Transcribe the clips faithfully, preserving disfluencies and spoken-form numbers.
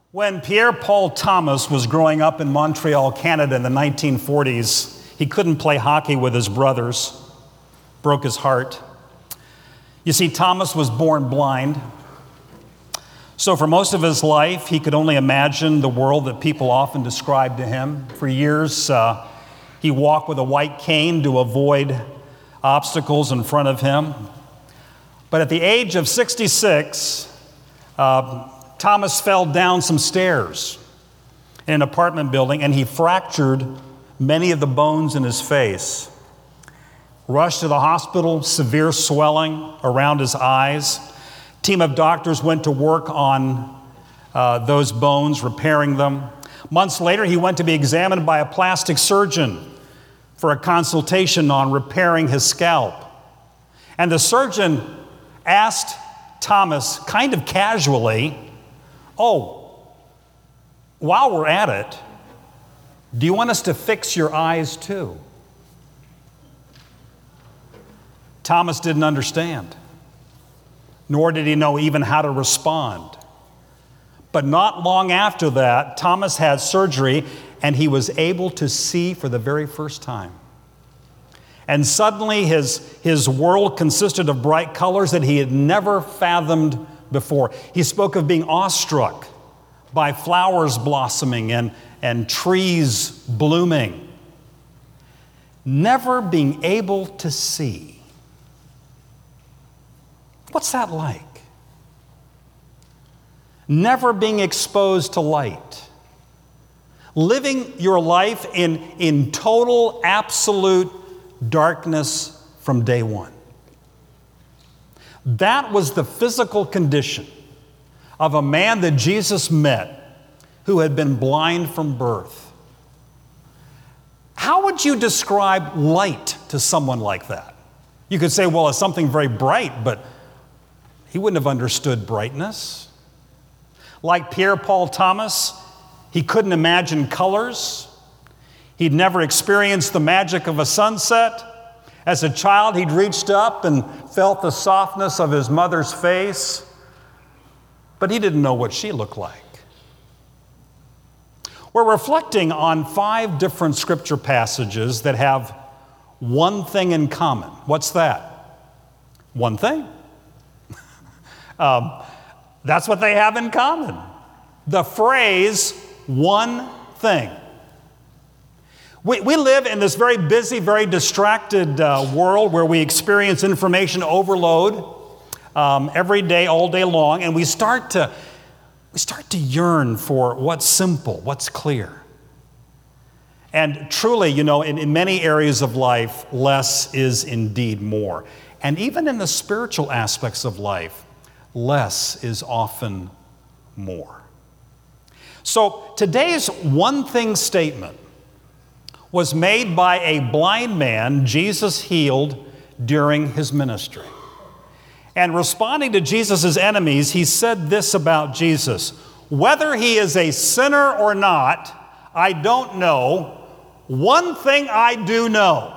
When Pierre-Paul Thomas was growing up in Montreal, Canada in the nineteen forties, he couldn't play hockey with his brothers. Broke his heart. You see, Thomas was born blind. So for most of his life, he could only imagine the world that people often described to him. For years, uh, he walked with a white cane to avoid obstacles in front of him. But at the age of sixty-six, uh, Thomas fell down some stairs in an apartment building, and he fractured many of the bones in his face. Rushed to the hospital, severe swelling around his eyes. A team of doctors went to work on uh, those bones, repairing them. Months later, he went to be examined by a plastic surgeon for a consultation on repairing his scalp. And the surgeon asked Thomas, kind of casually, "Oh, while we're at it, do you want us to fix your eyes too?" Thomas didn't understand, nor did he know even how to respond. But not long after that, Thomas had surgery and he was able to see for the very first time. And suddenly his, his world consisted of bright colors that he had never fathomed before. He spoke of being awestruck by flowers blossoming and, and trees blooming. Never being able to see. What's that like? Never being exposed to light. Living your life in, in total, absolute darkness from day one. That was the physical condition of a man that Jesus met who had been blind from birth. How would you describe light to someone like that? You could say, well, it's something very bright, but he wouldn't have understood brightness. Like Pierre-Paul Thomas, he couldn't imagine colors. He'd never experienced the magic of a sunset. As a child, he'd reached up and felt the softness of his mother's face, but he didn't know what she looked like. We're reflecting on five different scripture passages that have one thing in common. What's that? One thing. um, that's what they have in common. The phrase, one thing. We, we live in this very busy, very distracted uh, world where we experience information overload um, every day, all day long, and we start to we start to yearn for what's simple, what's clear. And truly, you know, in, in many areas of life, less is indeed more. And even in the spiritual aspects of life, less is often more. So today's one thing statement was made by a blind man Jesus healed during his ministry. And responding to Jesus' enemies, he said this about Jesus: "Whether he is a sinner or not, I don't know. One thing I do know.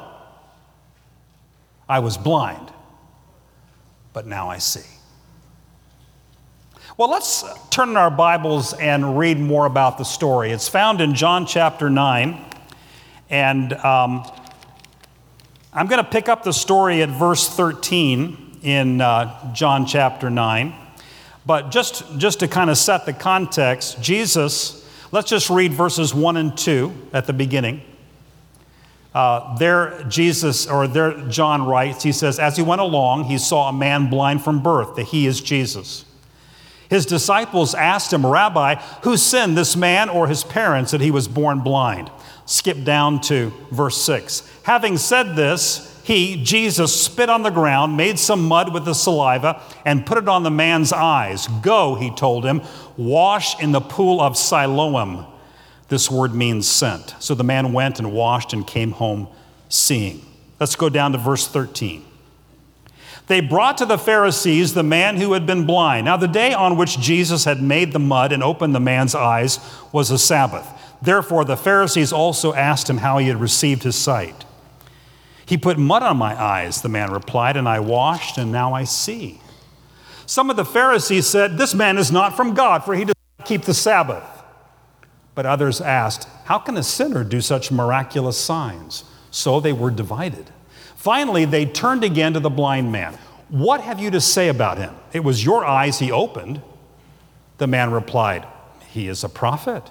I was blind, but now I see." Well, let's turn in our Bibles and read more about the story. It's found in John chapter nine. And um, I'm going to pick up the story at verse thirteen in uh, John chapter nine. But just, just to kind of set the context, Jesus, let's just read verses one and two at the beginning. Uh, there Jesus, or there John writes, he says, "As he went along, he saw a man blind from birth," that he is Jesus. "His disciples asked him, 'Rabbi, who sinned, this man or his parents, that he was born blind?'" Skip down to verse six. "Having said this, he, Jesus, spit on the ground, made some mud with the saliva, and put it on the man's eyes. 'Go,' he told him, 'wash in the pool of Siloam.'" This word means sent. So the man went and washed and came home seeing. Let's go down to verse thirteen. "They brought to the Pharisees the man who had been blind. Now the day on which Jesus had made the mud and opened the man's eyes was a Sabbath. Therefore the Pharisees also asked him how he had received his sight. 'He put mud on my eyes,' the man replied, 'and I washed, and now I see.' Some of the Pharisees said, 'This man is not from God, for he does not keep the Sabbath. But others asked, how can a sinner do such miraculous signs? So they were divided. Finally, they turned again to the blind man. What have you to say about him? It was your eyes he opened. The man replied, he is a prophet.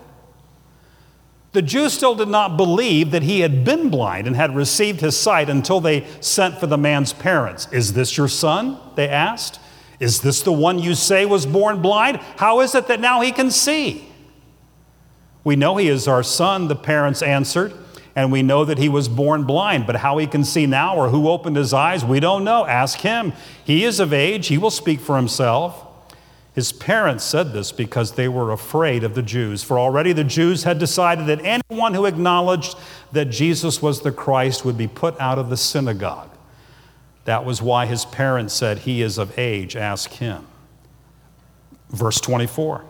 The Jews still did not believe that he had been blind and had received his sight until they sent for the man's parents. Is this your son? They asked. Is this the one you say was born blind? How is it that now he can see? We know he is our son, the parents answered, and we know that he was born blind, but how he can see now or who opened his eyes, we don't know. Ask him. He is of age. He will speak for himself. His parents said this because they were afraid of the Jews, for already the Jews had decided that anyone who acknowledged that Jesus was the Christ would be put out of the synagogue. That was why his parents said, he is of age. Ask him. Verse twenty-four.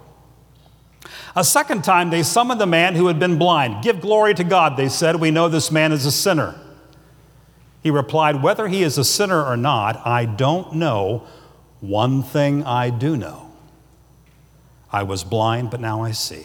A second time they summoned the man who had been blind. Give glory to God, they said. We know this man is a sinner. He replied, whether he is a sinner or not, I don't know. One thing I do know. I was blind, but now I see.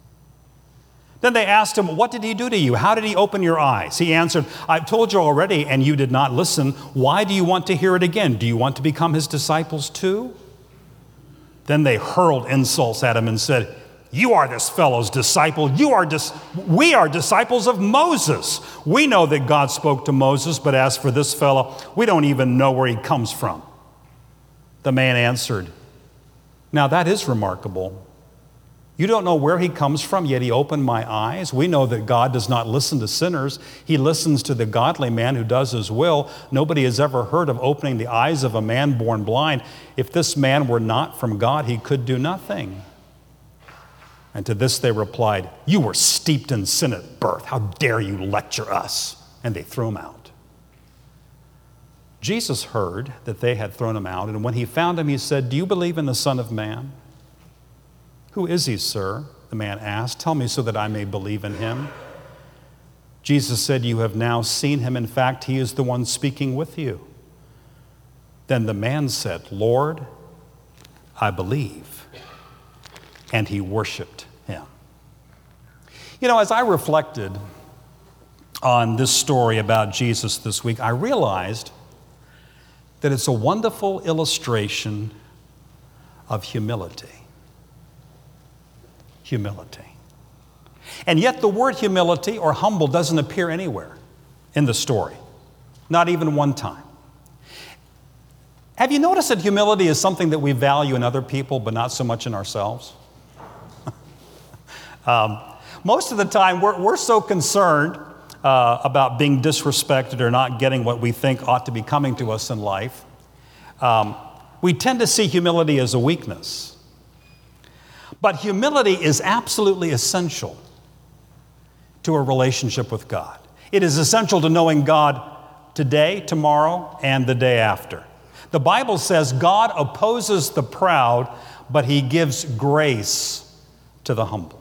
Then they asked him, what did he do to you? How did he open your eyes? He answered, I've told you already, and you did not listen. Why do you want to hear it again? Do you want to become his disciples too? Then they hurled insults at him and said, you are this fellow's disciple. You are dis- we are disciples of Moses. We know that God spoke to Moses, but as for this fellow, we don't even know where he comes from. The man answered, now that is remarkable. You don't know where he comes from, yet he opened my eyes. We know that God does not listen to sinners. He listens to the godly man who does his will. Nobody has ever heard of opening the eyes of a man born blind. If this man were not from God, he could do nothing. And to this they replied, you were steeped in sin at birth. How dare you lecture us? And they threw him out. Jesus heard that they had thrown him out, and when he found him, he said, do you believe in the Son of Man? Who is he, sir? The man asked. Tell me so that I may believe in him. Jesus said, you have now seen him. In fact, he is the one speaking with you. Then the man said, Lord, I believe. And he worshiped him. You know, as I reflected on this story about Jesus this week, I realized that it's a wonderful illustration of humility. Humility. And yet the word humility or humble doesn't appear anywhere in the story, not even one time. Have you noticed that humility is something that we value in other people, but not so much in ourselves? um, most of the time, we're, we're so concerned uh, about being disrespected or not getting what we think ought to be coming to us in life. Um, we tend to see humility as a weakness. But humility is absolutely essential to a relationship with God. It is essential to knowing God today, tomorrow, and the day after. The Bible says God opposes the proud, but he gives grace to the humble.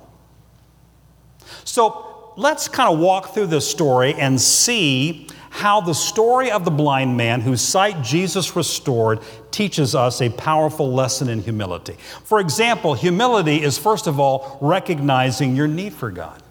So let's kind of walk through this story and see how the story of the blind man whose sight Jesus restored teaches us a powerful lesson in humility. For example, humility is, first of all, recognizing your need for God.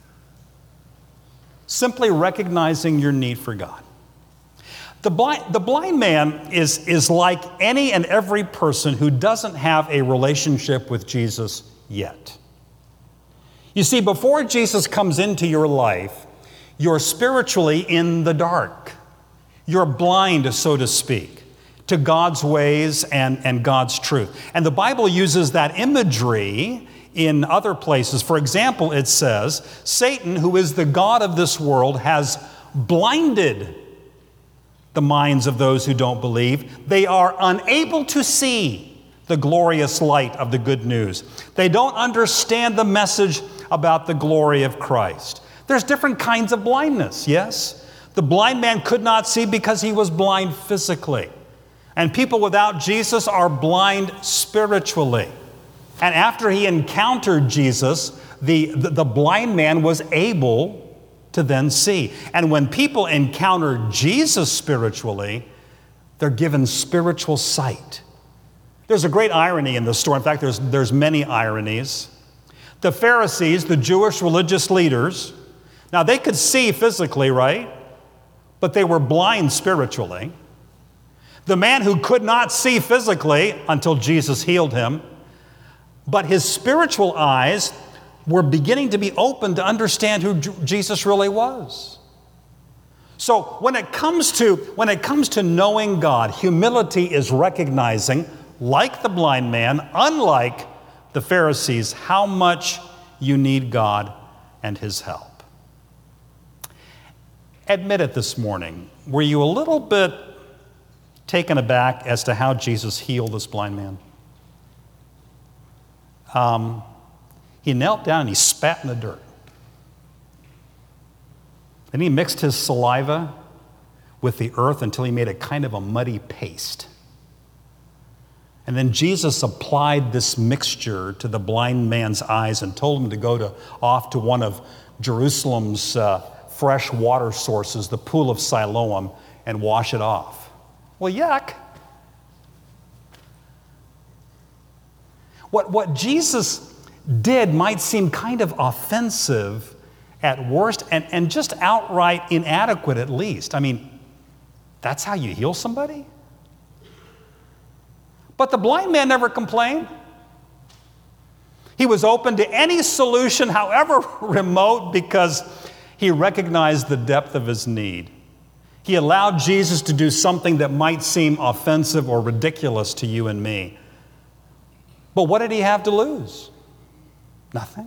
Simply recognizing your need for God. The blind, the blind man is, is like any and every person who doesn't have a relationship with Jesus yet. You see, before Jesus comes into your life, you're spiritually in the dark. You're blind, so to speak, to God's ways and, and God's truth. And the Bible uses that imagery in other places. For example, it says, Satan, who is the god of this world, has blinded the minds of those who don't believe. They are unable to see the glorious light of the good news. They don't understand the message about the glory of Christ. There's different kinds of blindness, yes? The blind man could not see because he was blind physically. And people without Jesus are blind spiritually. And after he encountered Jesus, the, the, the blind man was able to then see. And when people encounter Jesus spiritually, they're given spiritual sight. There's a great irony in this story. In fact, there's, there's many ironies. The Pharisees, the Jewish religious leaders, now they could see physically, right? But they were blind spiritually. The man who could not see physically until Jesus healed him, but his spiritual eyes were beginning to be open to understand who J- Jesus really was. So when it comes to when it comes to knowing God, humility is recognizing, like the blind man, unlike the Pharisees, how much you need God and his help. Admit it this morning. Were you a little bit taken aback as to how Jesus healed this blind man? Um, he knelt down and he spat in the dirt. Then he mixed his saliva with the earth until he made a kind of a muddy paste. And then Jesus applied this mixture to the blind man's eyes and told him to go to, off to one of Jerusalem's uh, fresh water sources, the pool of Siloam, and wash it off. Well, yuck. What, what Jesus did might seem kind of offensive at worst and, and just outright inadequate at least. I mean, that's how you heal somebody? But the blind man never complained. He was open to any solution, however remote, because he recognized the depth of his need. He allowed Jesus to do something that might seem offensive or ridiculous to you and me. But what did he have to lose? Nothing.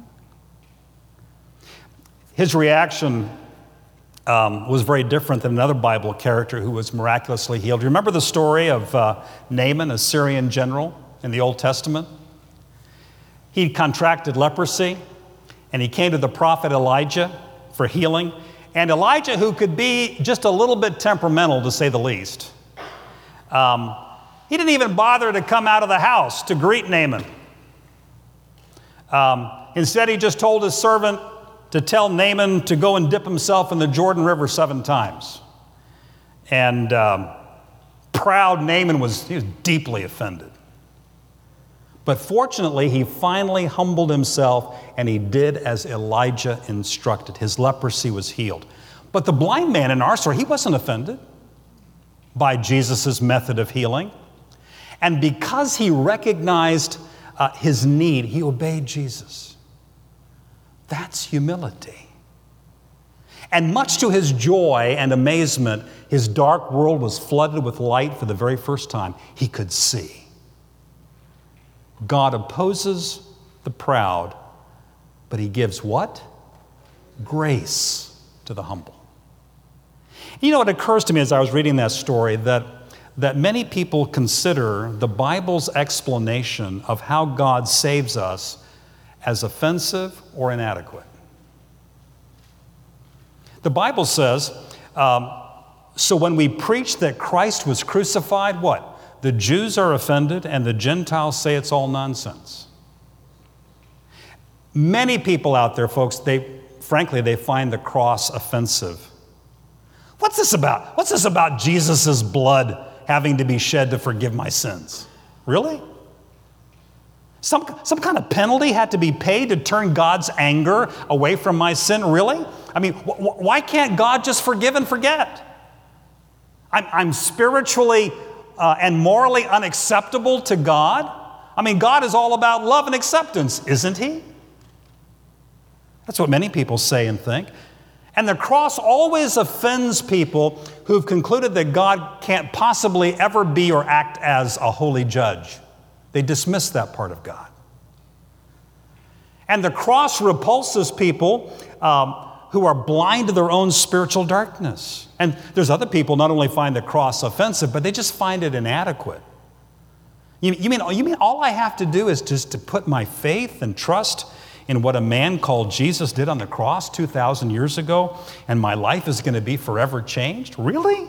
His reaction um, was very different than another Bible character who was miraculously healed. You remember the story of uh, Naaman, a Syrian general in the Old Testament? He contracted leprosy, and he came to the prophet Elijah for healing. And Elijah, who could be just a little bit temperamental, to say the least, um, he didn't even bother to come out of the house to greet Naaman. Um, instead, he just told his servant to tell Naaman to go and dip himself in the Jordan River seven times. And um, proud Naaman was, he was deeply offended. But fortunately, he finally humbled himself, and he did as Elijah instructed. His leprosy was healed. But the blind man in our story, he wasn't offended by Jesus' method of healing. And because he recognized uh, his need, he obeyed Jesus. That's humility. And much to his joy and amazement, his dark world was flooded with light for the very first time. He could see. God opposes the proud, but he gives what? Grace to the humble. You know, it occurs to me as I was reading that story that, that many people consider the Bible's explanation of how God saves us as offensive or inadequate. The Bible says, um, so when we preach that Christ was crucified, what? The Jews are offended and the Gentiles say it's all nonsense. Many people out there, folks, they frankly, they find the cross offensive. What's this about? What's this about Jesus' blood having to be shed to forgive my sins? Really? Some, some kind of penalty had to be paid to turn God's anger away from my sin? Really? I mean, wh- wh- why can't God just forgive and forget? I'm, I'm spiritually uh, and morally unacceptable to God? I mean, God is all about love and acceptance, isn't he? That's what many people say and think. And the cross always offends people who've concluded that God can't possibly ever be or act as a holy judge. They dismiss that part of God. And the cross repulses people um, who are blind to their own spiritual darkness. And there's other people not only find the cross offensive, but they just find it inadequate. You, you, mean, you mean all I have to do is just to put my faith and trust in what a man called Jesus did on the cross two thousand years ago, and my life is going to be forever changed? Really?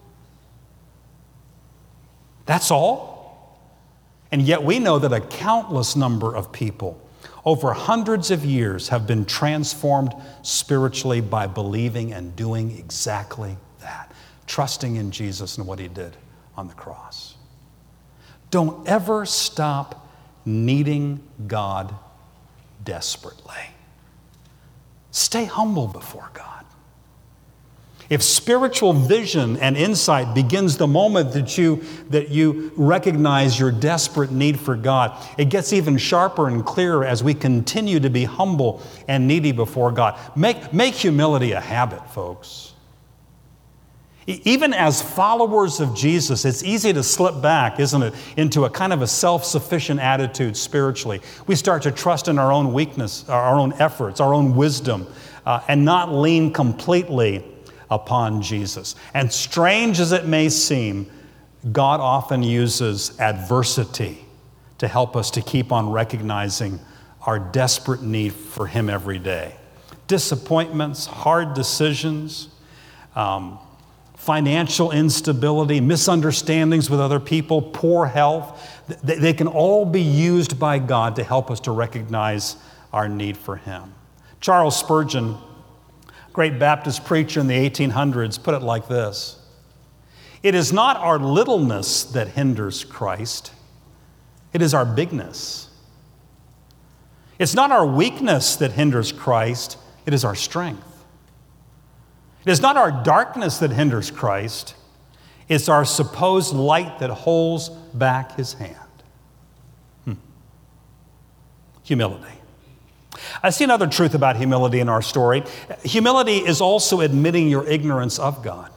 That's all? And yet we know that a countless number of people over hundreds of years have been transformed spiritually by believing and doing exactly that, trusting in Jesus and what he did on the cross. Don't ever stop needing God desperately. Stay humble before God. If spiritual vision and insight begins the moment that you, that you recognize your desperate need for God, it gets even sharper and clearer as we continue to be humble and needy before God. Make, make humility a habit, folks. Even as followers of Jesus, it's easy to slip back, isn't it, into a kind of a self-sufficient attitude spiritually. We start to trust in our own weakness, our own efforts, our own wisdom, uh, and not lean completely upon Jesus. And strange as it may seem, God often uses adversity to help us to keep on recognizing our desperate need for Him every day. Disappointments, hard decisions, um, financial instability, misunderstandings with other people, poor health, they, they can all be used by God to help us to recognize our need for Him. Charles Spurgeon, great Baptist preacher in the eighteen hundreds, put it like this: it is not our littleness that hinders Christ, it is our bigness. It's not our weakness that hinders Christ, it is our strength. It is not our darkness that hinders Christ, it's our supposed light that holds back His hand. Hmm. Humility. I see another truth about humility in our story. Humility is also admitting your ignorance of God.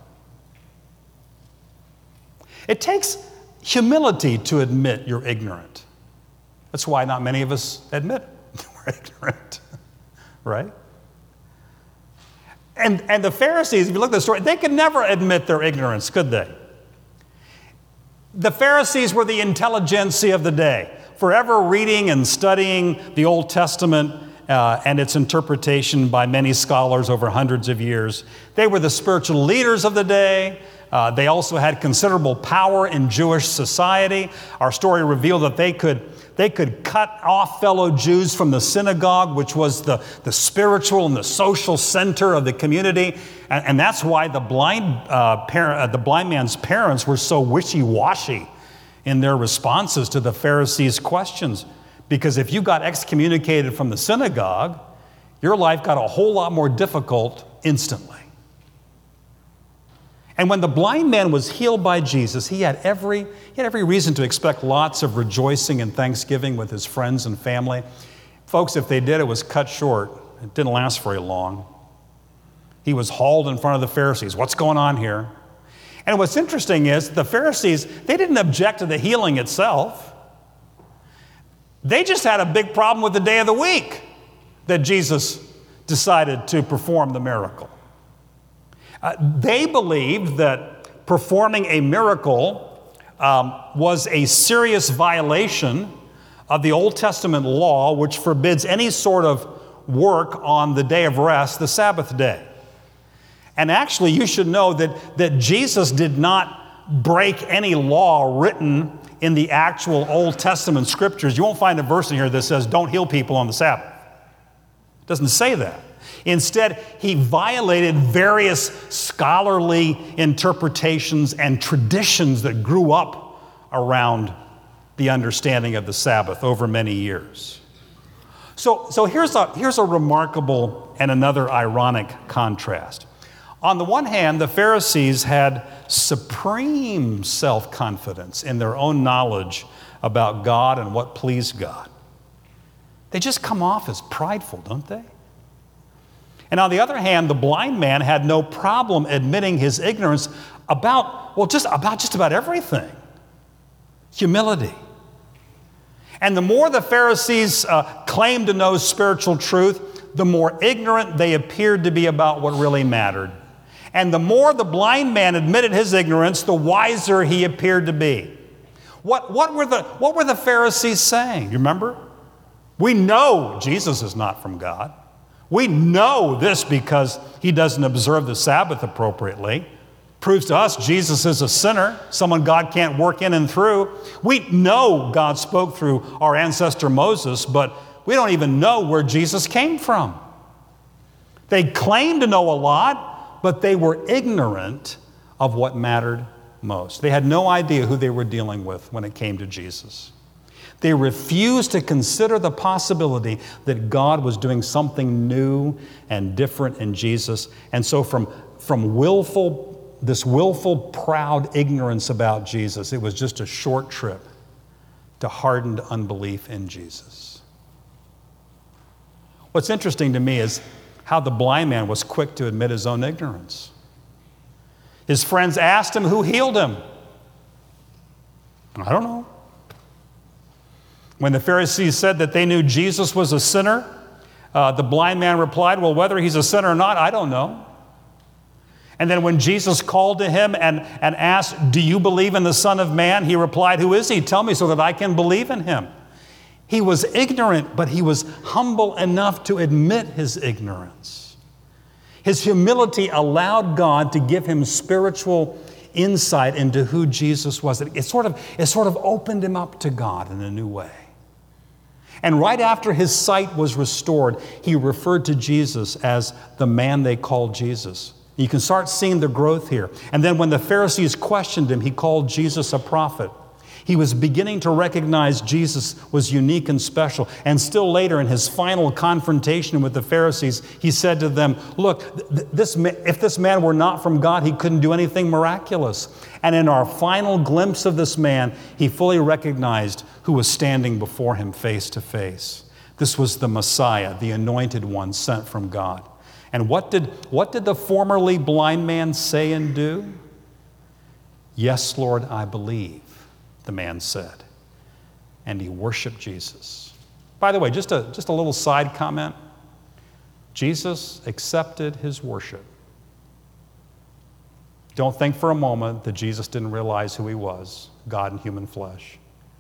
It takes humility to admit you're ignorant. That's why not many of us admit we're ignorant, right? And, and the Pharisees, if you look at the story, they could never admit their ignorance, could they? The Pharisees were the intelligentsia of the day, forever reading and studying the Old Testament uh, and its interpretation by many scholars over hundreds of years. They were the spiritual leaders of the day. Uh, they also had considerable power in Jewish society. Our story revealed that they could They could cut off fellow Jews from the synagogue, which was the, the spiritual and the social center of the community. And, and that's why the blind, uh, parent, uh, the blind man's parents were so wishy-washy in their responses to the Pharisees' questions. Because if you got excommunicated from the synagogue, your life got a whole lot more difficult instantly. And when the blind man was healed by Jesus, he had every, he had every reason to expect lots of rejoicing and thanksgiving with his friends and family. Folks, if they did, it was cut short. It didn't last very long. He was hauled in front of the Pharisees. What's going on here? And what's interesting is the Pharisees, they didn't object to the healing itself. They just had a big problem with the day of the week that Jesus decided to perform the miracle. Uh, they believed that performing a miracle um, was a serious violation of the Old Testament law, which forbids any sort of work on the day of rest, the Sabbath day. And actually, you should know that, that Jesus did not break any law written in the actual Old Testament scriptures. You won't find a verse in here that says, don't heal people on the Sabbath. It doesn't say that. Instead, he violated various scholarly interpretations and traditions that grew up around the understanding of the Sabbath over many years. So, so here's a, here's a remarkable and another ironic contrast. On the one hand, the Pharisees had supreme self-confidence in their own knowledge about God and what pleased God. They just come off as prideful, don't they? And on the other hand, the blind man had no problem admitting his ignorance about, well, just about just about everything. Humility. And the more the Pharisees uh, claimed to know spiritual truth, the more ignorant they appeared to be about what really mattered. And the more the blind man admitted his ignorance, the wiser he appeared to be. What, what, were, the, what were the Pharisees saying? You remember? We know Jesus is not from God. We know this because he doesn't observe the Sabbath appropriately. Proves to us Jesus is a sinner, someone God can't work in and through. We know God spoke through our ancestor Moses, but we don't even know where Jesus came from. They claimed to know a lot, but they were ignorant of what mattered most. They had no idea who they were dealing with when it came to Jesus. They refused to consider the possibility that God was doing something new and different in Jesus. And so from, from willful, this willful, proud ignorance about Jesus, it was just a short trip to hardened unbelief in Jesus. What's interesting to me is how the blind man was quick to admit his own ignorance. His friends asked him who healed him. I don't know. When the Pharisees said that they knew Jesus was a sinner, uh, the blind man replied, well, whether he's a sinner or not, I don't know. And then when Jesus called to him and, and asked, do you believe in the Son of Man? He replied, who is he? Tell me so that I can believe in him. He was ignorant, but he was humble enough to admit his ignorance. His humility allowed God to give him spiritual insight into who Jesus was. It sort of, it sort of opened him up to God in a new way. And right after his sight was restored, he referred to Jesus as the man they called Jesus. You can start seeing the growth here. And then when the Pharisees questioned him, he called Jesus a prophet. He was beginning to recognize Jesus was unique and special. And still later, in his final confrontation with the Pharisees, he said to them, look, th- this ma- if this man were not from God, he couldn't do anything miraculous. And in our final glimpse of this man, he fully recognized who was standing before him face to face. This was the Messiah, the anointed one sent from God. And what did, what did the formerly blind man say and do? Yes, Lord, I believe, the man said. And he worshiped Jesus. By the way, just a, just a little side comment. Jesus accepted his worship. Don't think for a moment that Jesus didn't realize who he was, God in human flesh.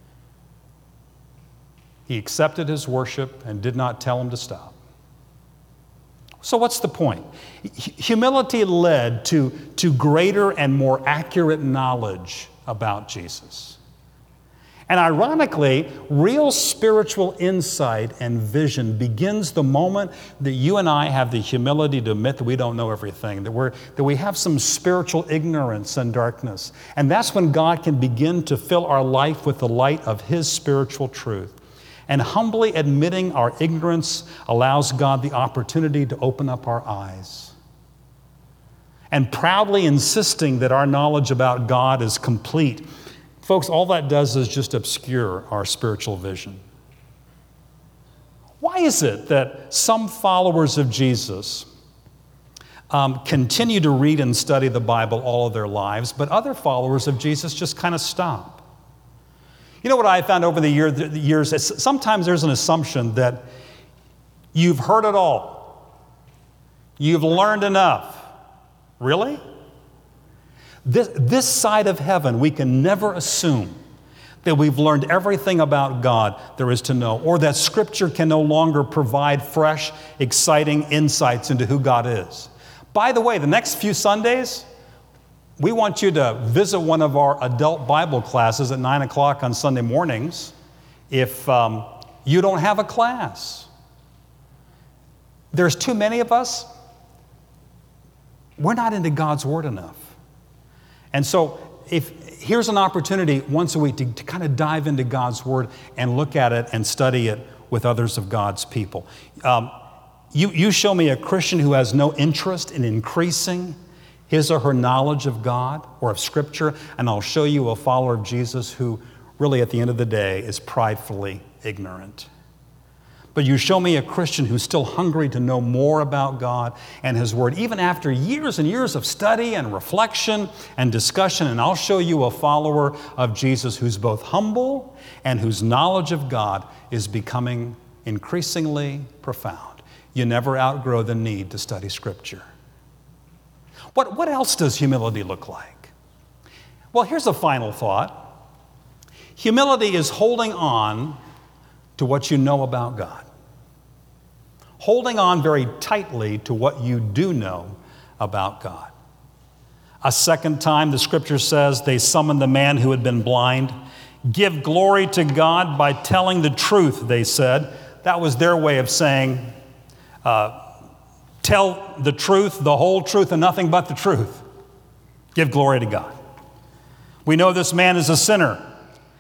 He accepted his worship and did not tell him to stop. So what's the point? Humility led to, to greater and more accurate knowledge about Jesus. And ironically, real spiritual insight and vision begins the moment that you and I have the humility to admit that we don't know everything, that, we're, that we have some spiritual ignorance and darkness. And that's when God can begin to fill our life with the light of his spiritual truth. And humbly admitting our ignorance allows God the opportunity to open up our eyes. And proudly insisting that our knowledge about God is complete, folks, all that does is just obscure our spiritual vision. Why is it that some followers of Jesus um, continue to read and study the Bible all of their lives, but other followers of Jesus just kind of stop? You know what I found over the, year, the years? Is sometimes there's an assumption that you've heard it all. You've learned enough. Really? This, this side of heaven, we can never assume that we've learned everything about God there is to know, or that Scripture can no longer provide fresh, exciting insights into who God is. By the way, the next few Sundays, we want you to visit one of our adult Bible classes at nine o'clock on Sunday mornings if um, you don't have a class. There's too many of us. We're not into God's Word enough. And so if here's an opportunity once a week to, to kind of dive into God's Word and look at it and study it with others of God's people. Um, you, you show me a Christian who has no interest in increasing his or her knowledge of God or of Scripture, and I'll show you a follower of Jesus who really at the end of the day is pridefully ignorant. But you show me a Christian who's still hungry to know more about God and his Word, even after years and years of study and reflection and discussion, and I'll show you a follower of Jesus who's both humble and whose knowledge of God is becoming increasingly profound. You never outgrow the need to study Scripture. What, what else does humility look like? Well, here's a final thought. Humility is holding on to what you know about God. Holding on very tightly to what you do know about God. A second time, the Scripture says they summoned the man who had been blind. Give glory to God by telling the truth, they said. That was their way of saying, uh, tell the truth, the whole truth, and nothing but the truth. Give glory to God. We know this man is a sinner.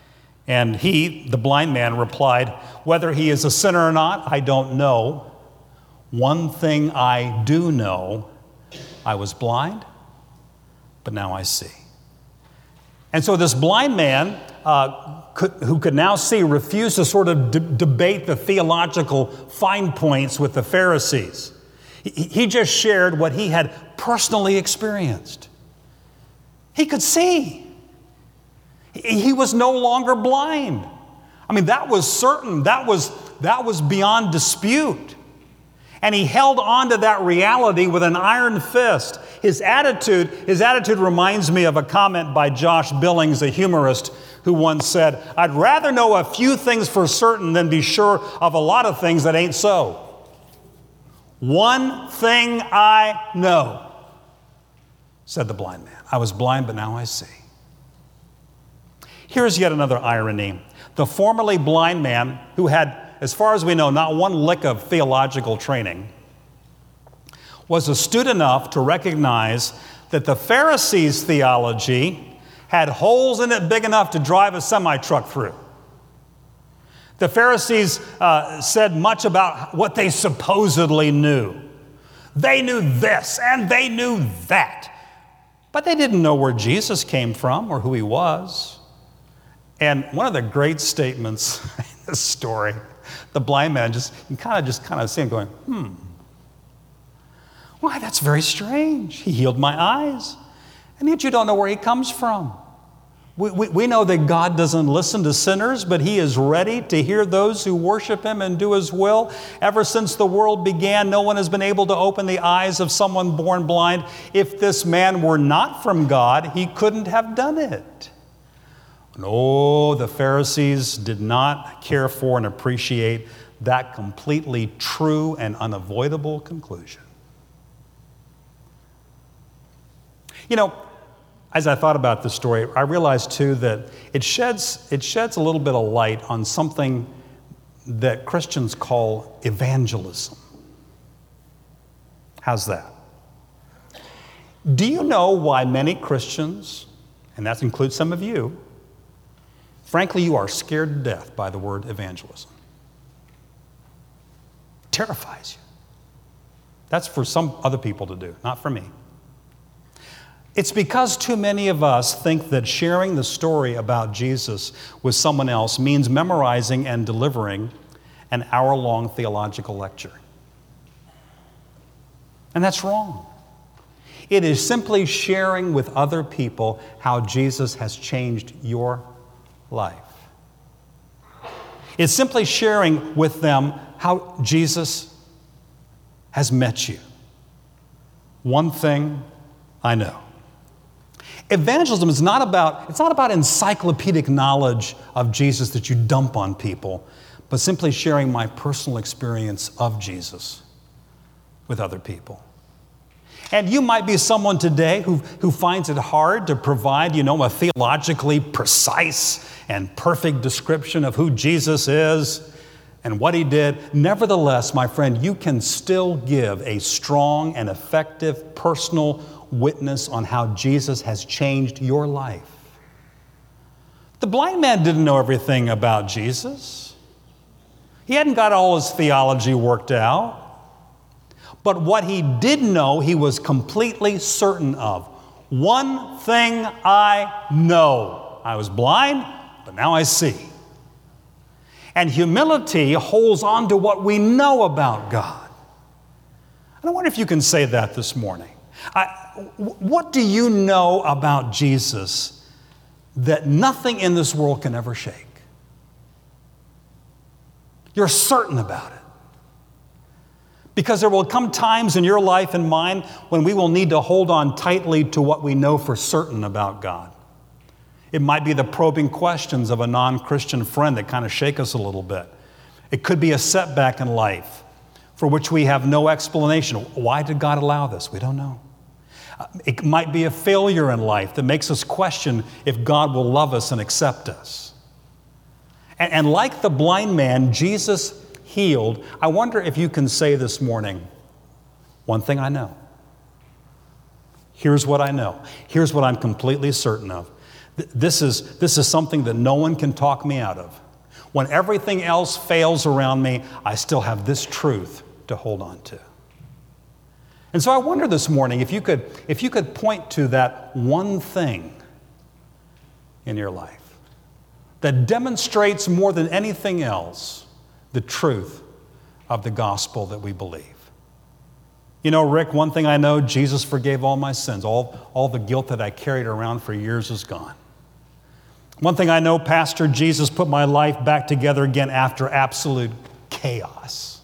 And he, the blind man, replied, "Whether he is a sinner or not, I don't know. One thing I do know, I was blind, but now I see." And so this blind man, uh, could, who could now see, refused to sort of de- debate the theological fine points with the Pharisees. He, he just shared what he had personally experienced. He could see. He, he was no longer blind. I mean, that was certain. That was, that was beyond dispute. And he held on to that reality with an iron fist. His attitude, his attitude reminds me of a comment by Josh Billings, a humorist, who once said, "I'd rather know a few things for certain than be sure of a lot of things that ain't so. One thing I know," said the blind man. "I was blind, but now I see." Here's yet another irony. The formerly blind man, who had, as far as we know, not one lick of theological training, was astute enough to recognize that the Pharisees' theology had holes in it big enough to drive a semi-truck through. The Pharisees uh, said much about what they supposedly knew. They knew this and they knew that. But they didn't know where Jesus came from or who he was. And one of the great statements in this story, the blind man just kind of just kind of seeing going, hmm, why, that's very strange. He healed my eyes, and yet you don't know where he comes from. We, we, we know that God doesn't listen to sinners, but he is ready to hear those who worship him and do his will. Ever since the world began, no one has been able to open the eyes of someone born blind. If this man were not from God, he couldn't have done it. No, the Pharisees did not care for and appreciate that completely true and unavoidable conclusion. You know, as I thought about this story, I realized too that it sheds, it sheds a little bit of light on something that Christians call evangelism. How's that? Do you know why many Christians, and that includes some of you, frankly, you are scared to death by the word evangelism? It terrifies you. That's for some other people to do, not for me. It's because too many of us think that sharing the story about Jesus with someone else means memorizing and delivering an hour-long theological lecture. And that's wrong. It is simply sharing with other people how Jesus has changed your life. It's simply sharing with them how Jesus has met you. One thing I know. Evangelism is not about, it's not about encyclopedic knowledge of Jesus that you dump on people, but simply sharing my personal experience of Jesus with other people. And you might be someone today who, who finds it hard to provide, you know, a theologically precise and perfect description of who Jesus is and what he did. Nevertheless, my friend, you can still give a strong and effective personal witness on how Jesus has changed your life. The blind man didn't know everything about Jesus. He hadn't got all his theology worked out. But what he did know, he was completely certain of. One thing I know. I was blind, but now I see. And humility holds on to what we know about God. And I wonder if you can say that this morning. I, what do you know about Jesus that nothing in this world can ever shake? You're certain about it. Because there will come times in your life and mine when we will need to hold on tightly to what we know for certain about God. It might be the probing questions of a non-Christian friend that kind of shake us a little bit. It could be a setback in life for which we have no explanation. Why did God allow this? We don't know. It might be a failure in life that makes us question if God will love us and accept us. And, and like the blind man, Jesus healed. I wonder if you can say this morning, one thing I know. Here's what I know. Here's what I'm completely certain of. Th- This is, this is something that no one can talk me out of. When everything else fails around me, I still have this truth to hold on to. And so I wonder this morning if you could, if you could point to that one thing in your life that demonstrates more than anything else the truth of the gospel that we believe. You know, Rick, one thing I know, Jesus forgave all my sins. All, all the guilt that I carried around for years is gone. One thing I know, Pastor, Jesus put my life back together again after absolute chaos.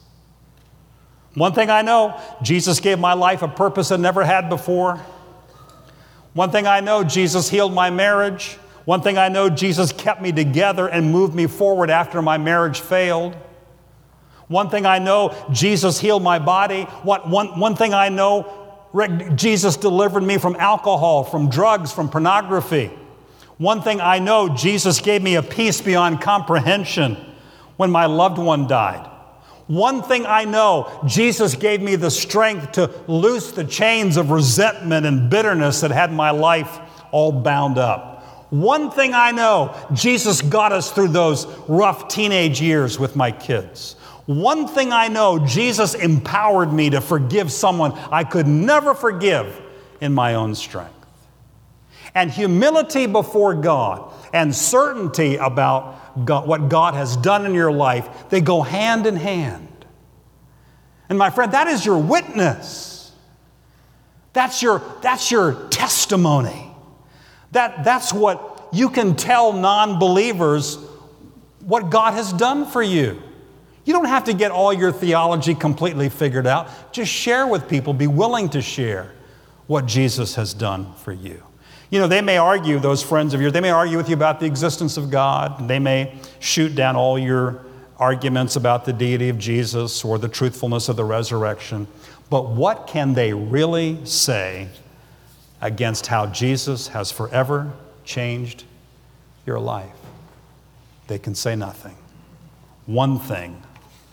One thing I know, Jesus gave my life a purpose it never had before. One thing I know, Jesus healed my marriage. One thing I know, Jesus kept me together and moved me forward after my marriage failed. One thing I know, Jesus healed my body. One, one, one thing I know, Rick, Jesus delivered me from alcohol, from drugs, from pornography. One thing I know, Jesus gave me a peace beyond comprehension when my loved one died. One thing I know, Jesus gave me the strength to loose the chains of resentment and bitterness that had my life all bound up. One thing I know, Jesus got us through those rough teenage years with my kids. One thing I know, Jesus empowered me to forgive someone I could never forgive in my own strength. And humility before God and certainty about God, what God has done in your life, they go hand in hand. And my friend, that is your witness. That's your, that's your testimony. That, that's what you can tell non-believers what God has done for you. You don't have to get all your theology completely figured out. Just share with people. Be willing to share what Jesus has done for you. You know, they may argue, those friends of yours, they may argue with you about the existence of God. They may shoot down all your arguments about the deity of Jesus or the truthfulness of the resurrection. But what can they really say against how Jesus has forever changed your life? They can say nothing. One thing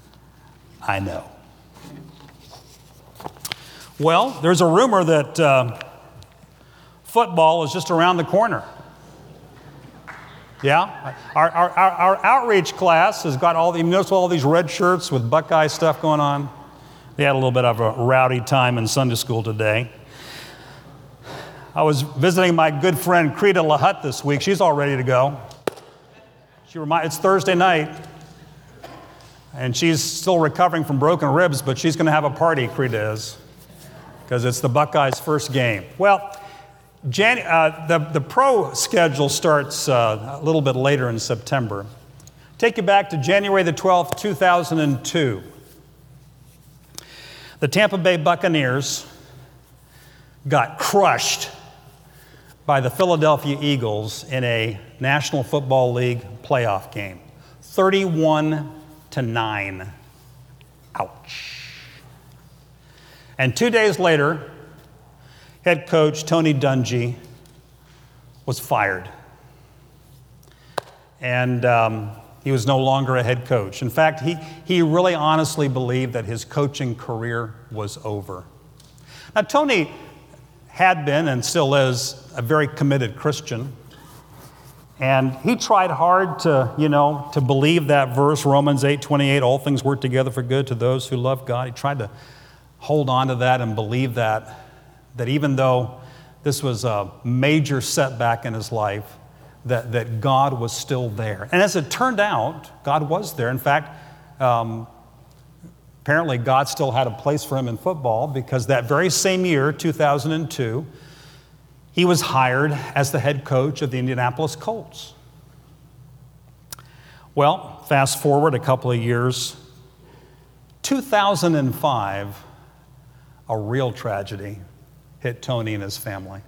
I know. Well, there's a rumor that uh, football is just around the corner. Yeah, our, our, our, our outreach class has got all the, you notice all these red shirts with Buckeye stuff going on. They had a little bit of a rowdy time in Sunday school today. I was visiting my good friend Creta LaHutt this week. She's all ready to go. She remind, it's Thursday night, and she's still recovering from broken ribs, but she's going to have a party, Creta is, because it's the Buckeyes' first game. Well, Jan, uh, the, the pro schedule starts uh, a little bit later in September. Take you back to January the twelfth, two thousand two. The Tampa Bay Buccaneers got crushed by the Philadelphia Eagles in a National Football League playoff game. thirty-one to nine. Ouch. And two days later, head coach Tony Dungy was fired. And um, he was no longer a head coach. In fact, he, he really honestly believed that his coaching career was over. Now, Tony had been and still is a very committed Christian. And he tried hard to, you know, to believe that verse, Romans eight twenty-eight, all things work together for good to those who love God. He tried to hold on to that and believe that, that even though this was a major setback in his life, that, that God was still there. And as it turned out, God was there. In fact, um, apparently God still had a place for him in football, because that very same year, two thousand two, he was hired as the head coach of the Indianapolis Colts. Well, fast forward a couple of years, two thousand five, a real tragedy hit Tony and his family.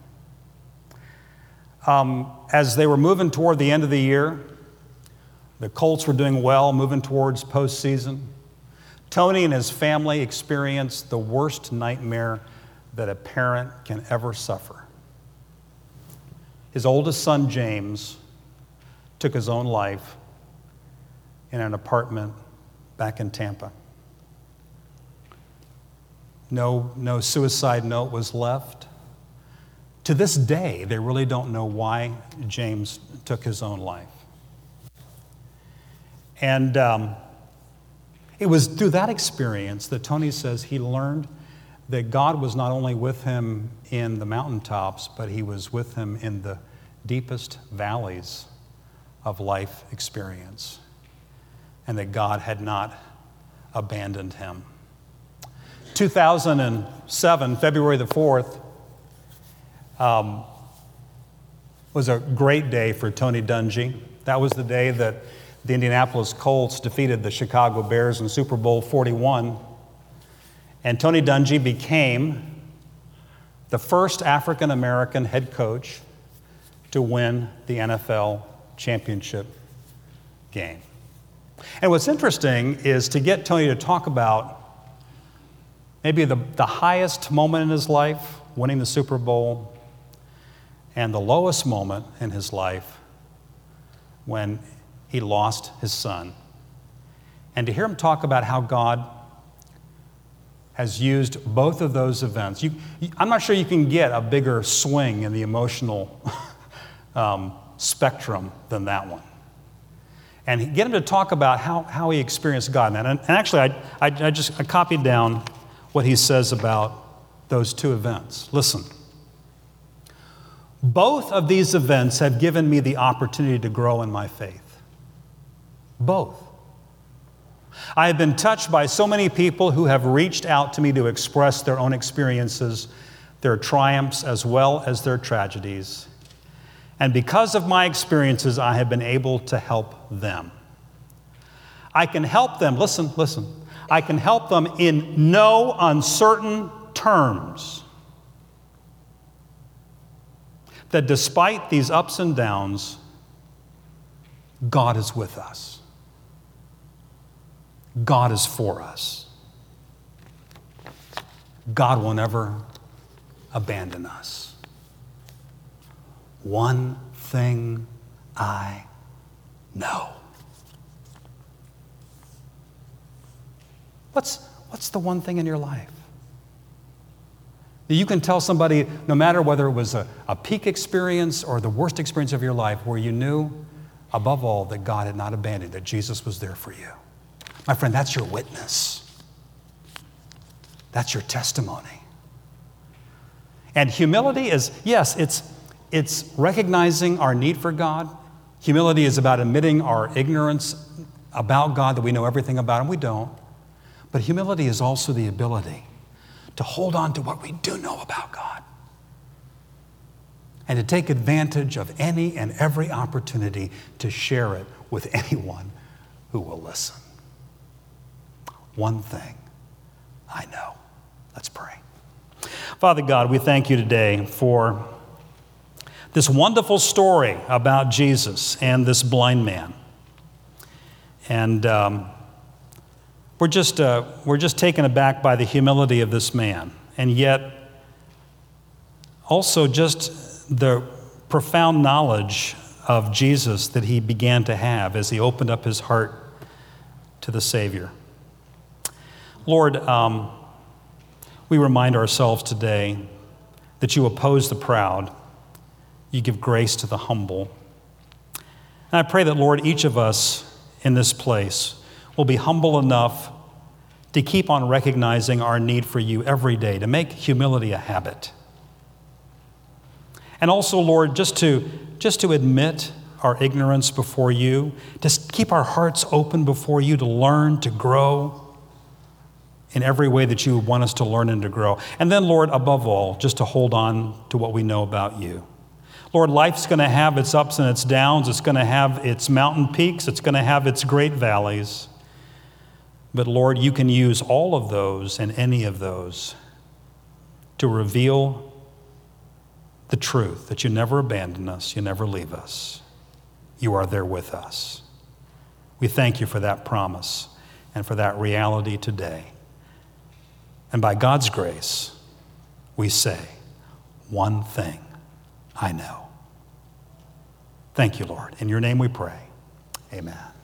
Um, as they were moving toward the end of the year, the Colts were doing well, moving towards postseason. Tony and his family experienced the worst nightmare that a parent can ever suffer. His oldest son, James, took his own life in an apartment back in Tampa. No, no suicide note was left. to this day, they really don't know why James took his own life. And um, it was through that experience that Tony says he learned that God was not only with him in the mountaintops, but he was with him in the deepest valleys of life experience, and that God had not abandoned him. two thousand seven, February the fourth, um, was a great day for Tony Dungy. That was the day that the Indianapolis Colts defeated the Chicago Bears in Super Bowl forty-one. And Tony Dungy became the first African-American head coach to win the N F L championship game. And what's interesting is to get Tony to talk about maybe the, the highest moment in his life, winning the Super Bowl, and the lowest moment in his life when he lost his son. And to hear him talk about how God has used both of those events. You, you, I'm not sure you can get a bigger swing in the emotional um, spectrum than that one. And get him to talk about how, how he experienced God. And, and actually, I, I, I just I copied down what he says about those two events. Listen. Both of these events have given me the opportunity to grow in my faith. Both. I have been touched by so many people who have reached out to me to express their own experiences, their triumphs as well as their tragedies. And because of my experiences, I have been able to help them. I can help them, listen, listen, I can help them in no uncertain terms that despite these ups and downs, God is with us. God is for us. God will never abandon us. One thing I know. What's, what's the one thing in your life that you can tell somebody, no matter whether it was a, a peak experience or the worst experience of your life, where you knew, above all, that God had not abandoned, that Jesus was there for you? My friend, that's your witness. That's your testimony. And humility is, yes, it's, it's recognizing our need for God. Humility is about admitting our ignorance about God, that we know everything about Him. We don't. But humility is also the ability to hold on to what we do know about God and to take advantage of any and every opportunity to share it with anyone who will listen. One thing I know. Let's pray. Father God, we thank you today for this wonderful story about Jesus and this blind man. And um, we're just uh, we're just taken aback by the humility of this man, and yet also just the profound knowledge of Jesus that he began to have as he opened up his heart to the Savior. Lord, um, we remind ourselves today that you oppose the proud, you give grace to the humble. And I pray that, Lord, each of us in this place will be humble enough to keep on recognizing our need for you every day, to make humility a habit. And also, Lord, just to, just to admit our ignorance before you, to keep our hearts open before you, to learn, to grow in every way that you want us to learn and to grow. And then, Lord, above all, just to hold on to what we know about you. Lord, life's going to have its ups and its downs. It's going to have its mountain peaks. It's going to have its great valleys. But Lord, you can use all of those and any of those to reveal the truth that you never abandon us, you never leave us. You are there with us. We thank you for that promise and for that reality today. And by God's grace, we say, one thing I know. Thank you, Lord. In your name we pray. Amen.